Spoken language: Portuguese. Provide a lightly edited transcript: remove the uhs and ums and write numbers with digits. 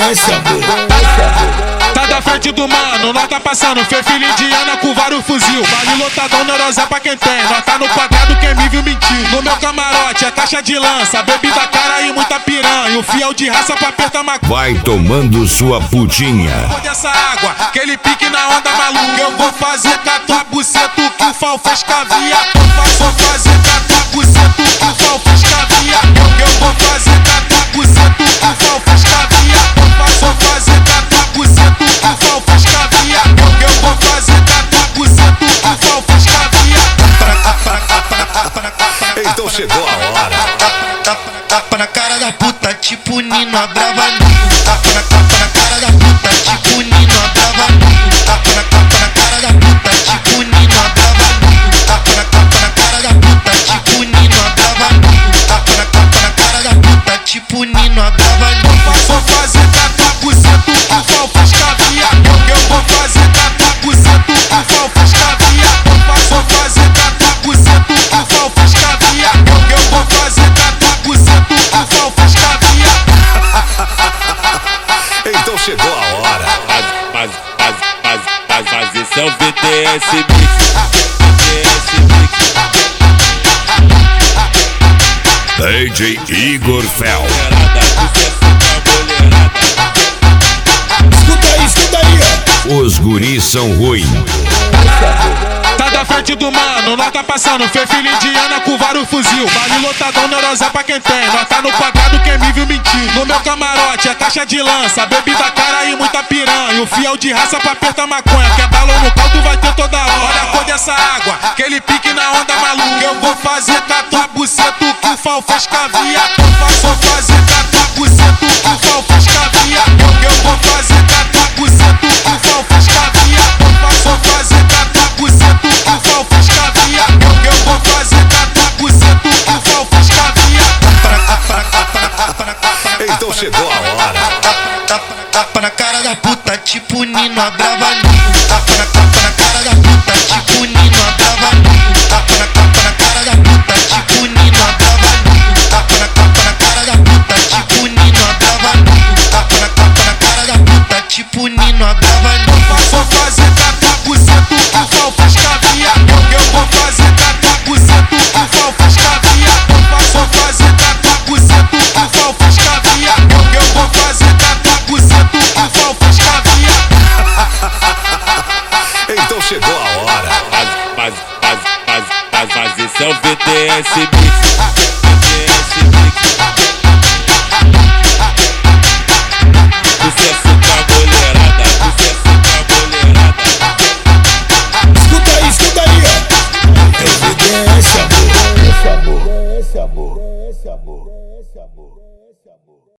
Desce, amor. Tá da frente do mano, nós tá passando. Fê filho indiana com vários fuzil. Vale lotadão, neurose pra quem tem. Nós tá no quadrado, quem me viu mentir. No meu camarote é caixa de lança, bebida cara e muita piranha. O fiel de raça pra apertar maconha. Vai tomando sua putinha. Vou dessa água, aquele pique na onda maluca. Eu vou fazer com a tua buceta o que o Fal fez com a via. Vou fazer com a tua buceta o que o Fal fez com a via. Eu vou fazer com a tua buceta o que o Fal fez com a via. Vou fazer com a tua buceta o que o Fal fez com a via. Eu vou fazer com a tua buceta o que o Fal fez com a via. Então chegou a hora. Tapa na cara da puta, tipo Nino, a brava Nino. Tapa na cara da puta, tipo Nino, a brava Nino. Tapa na cara da puta, tipo Nino, a brava Nino. Tapa na cara da puta, tipo Nino, a brava Nino. Tapa na cara da puta, tipo Nino, a brava Nino. Vou fazer com a tua buceta o que o Fal fez com a via. Eu vou fazer com a tua buceta o que o Fal fez com a via. Vou fazer com a tua buceta o que o Fal fez com a via. Eu vou fazer com a tua buceta o que o Fal fez com a via. Então chegou a hora. Mas esse é o VTS Mix. DJ Igor Fel. Escuta aí, ó. Os guris são ruins. Tá da frente do mano, nós tá passando. Fê filho indiana com vários fuzil. Vale lotadão, neurose pra quem tem. Nós tá no quadrado, quem me viu mentir. No meu camarote é caixa de lança, bebida cara e muita piranha. O fiel de raça pra apertar maconha. Quer balão no caldo vai ter toda hora. Olha a cor dessa água, aquele pique na onda maluca. Eu vou fazer com a tua buceta o que o Fal fez com a via. Vou fazer com a tua buceta o que o Fal fez com a via. Eu vou fazer com a tua buceta o que o Fal fez com a via. Vou fazer com a tua buceta o que o Fal fez com a via. Eu vou fazer com a tua buceta o que o Fal fez com a via. Então chegou a hora. Tapa na cara da puta, tipo Nino, a brava Nino. Tapa na cara da puta, tipo Nino, a brava Nino. Tapa na cara da puta, tipo Nino, a brava Nino. Tapa na cara da puta, tipo Nino, a brava Nino. Tapa na cara da puta, tipo Nino, a brava Nino. Vou fazer com a tua buceta o que o Fal fez com a via. Eu vou fazer com a tua buceta o que o Fal fez com a via. Vou fazer com a tua buceta o que o Fal fez com a via. Eu vou fazer com a tua buceta o que o Fal fez com a via. Então chegou a hora. Mas esse é o VTS Mix. Sucesso pra mulherada, sucesso pra mulherada. Escuta aí, ó. É o VTS, amor. Desce, amor.